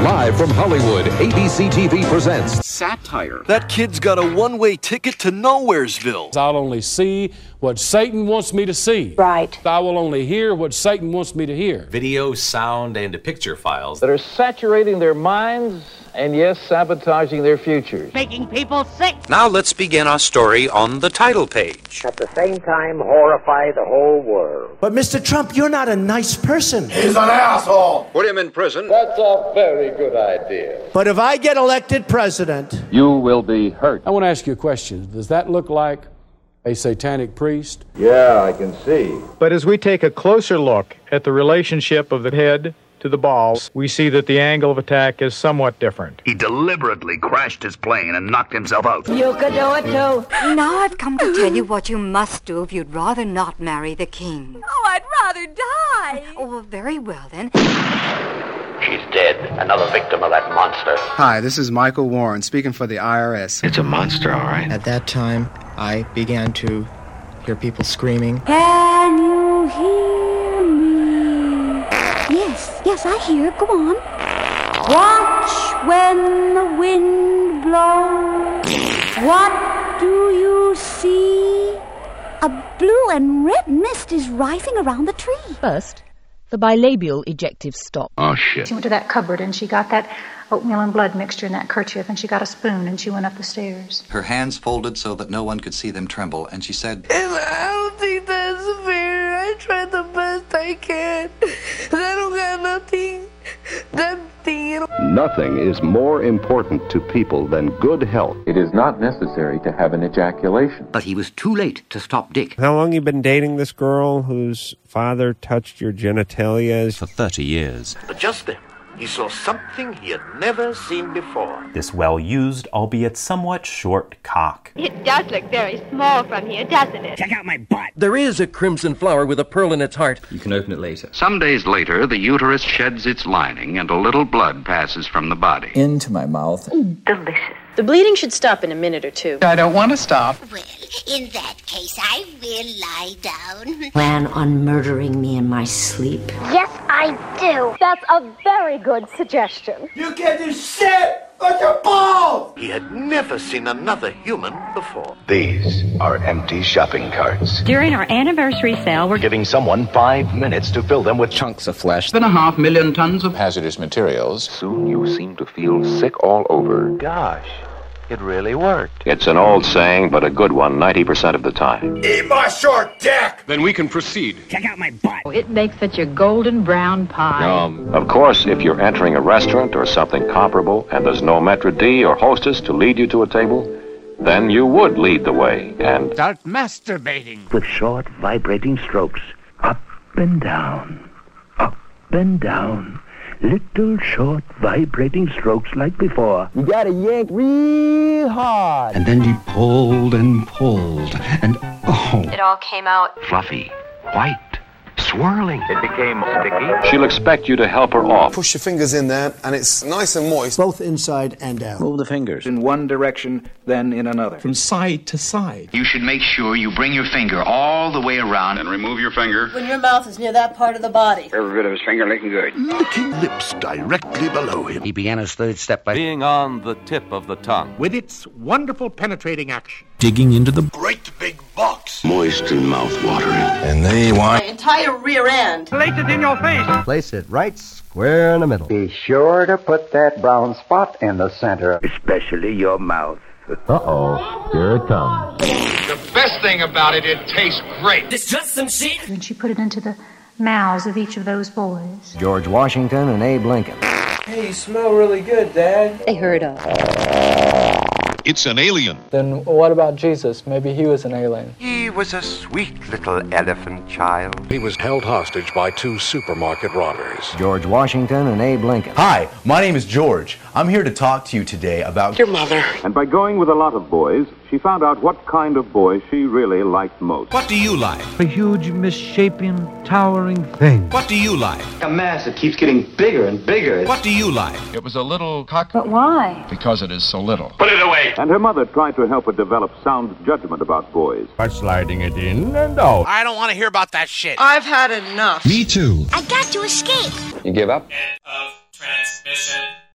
Live from Hollywood, ABC TV presents satire. That kid's got a one-way ticket to Nowheresville. I'll only see what Satan wants me to see. Right. I will only hear what Satan wants me to hear. Video, sound, and picture files that are saturating their minds and, yes, sabotaging their futures. Making people sick. Now let's begin our story on the title page. At the same time, horrify the whole world. But, Mr. Trump, you're not a nice person. He's an asshole. Put him in prison. That's a very good idea. But if I get elected president, you will be hurt. I want to ask you a question. Does that look like a satanic priest? Yeah, I can see. But as we take a closer look at the relationship of the head to the balls, we see that the angle of attack is somewhat different. He deliberately crashed his plane and knocked himself out. You could do it too. Now I've come to tell you what you must do if you'd rather not marry the king. Oh, I'd rather die. Oh, well, very well then. She's dead. Another victim of that monster. Hi, this is Michael Warren speaking for the IRS. It's a monster, all right. At that time, I began to hear people screaming. Can you hear me? Yes, I hear. Go on. Watch when the wind blows. What do you see? A blue and red mist is rising around the tree. First, the bilabial ejective stop. Oh, shit. She went to that cupboard and she got that oatmeal and blood mixture in that kerchief and she got a spoon and she went up the stairs. Her hands folded so that no one could see them tremble, and she said, I don't think that's fair. I tried the best I can. I don't got nothing. Nothing is more important to people than good health. It is not necessary to have an ejaculation. But he was too late to stop Dick. How long you been dating this girl whose father touched your genitalia? For 30 years. But just then, he saw something he had never seen before. This well-used, albeit somewhat short cock. It does look very small from here, doesn't it? Check out my butt. There is a crimson flower with a pearl in its heart. You can open it later. Some days later, the uterus sheds its lining and a little blood passes from the body. Into my mouth. Delicious. The bleeding should stop in a minute or two. I don't want to stop. Well, in that case, I will lie down. Plan on murdering me in my sleep? Yes, I do. That's a very good suggestion. You can't do shit with your balls! He had never seen another human before. These are empty shopping carts. During our anniversary sale, we're Giving someone 5 minutes to fill them with Chunks of flesh. 500,000 tons of Hazardous materials. Soon you seem to feel sick all over. Gosh, it really worked. It's an old saying, but a good one 90% of the time. Eat my short dick! Then we can proceed. Check out my butt. it makes such a golden brown pie. Of course, if you're entering a restaurant or something comparable and there's no maitre d' or hostess to lead you to a table, then you would lead the way and Start masturbating. With short, vibrating strokes. Up and down. Up and down. Little short, vibrating strokes like before. You gotta yank real hard. and then he pulled and pulled, and oh. It all came out Fluffy. White. Swirling. It became sticky. she'll expect you to help her off. Push your fingers in there, and it's nice and moist. both inside and out. Move the fingers. In one direction, then in another. From side to side. You should make sure you bring your finger all the way around and remove your finger. when your mouth is near that part of the body. Every bit of his finger licking good. Licking lips directly below him. He began his third step by Being on the tip of the tongue. With its wonderful penetrating action. digging into the Great big box. Moist and mouth-watering. And they want... My entire rear end. Place it in your face. Place it right square in the middle. Be sure to put that brown spot in the center. Especially your mouth. Uh-oh. Here it comes. The best thing about it, it tastes great. It's just some shit. And she put it into the mouths of each of those boys. George Washington and Abe Lincoln. Hey, you smell really good, Dad. They heard of. It's an alien. Then what about Jesus? Maybe he was an alien. He was a sweet little elephant child. He was held hostage by 2 supermarket robbers. George Washington and Abe Lincoln. Hi, my name is George. I'm here to talk to you today about Your mother. And by going with a lot of boys, she found out what kind of boy she really liked most. What do you like? A huge, misshapen, towering thing. What do you like? A mass that keeps getting bigger and bigger. What do you like? It was a little cock. But why? Because it is so little. Put it away! And her mother tried to help her develop sound judgment about boys. By sliding it in and out. I don't want to hear about that shit. I've had enough. Me too. I got to escape. You give up? End of transmission.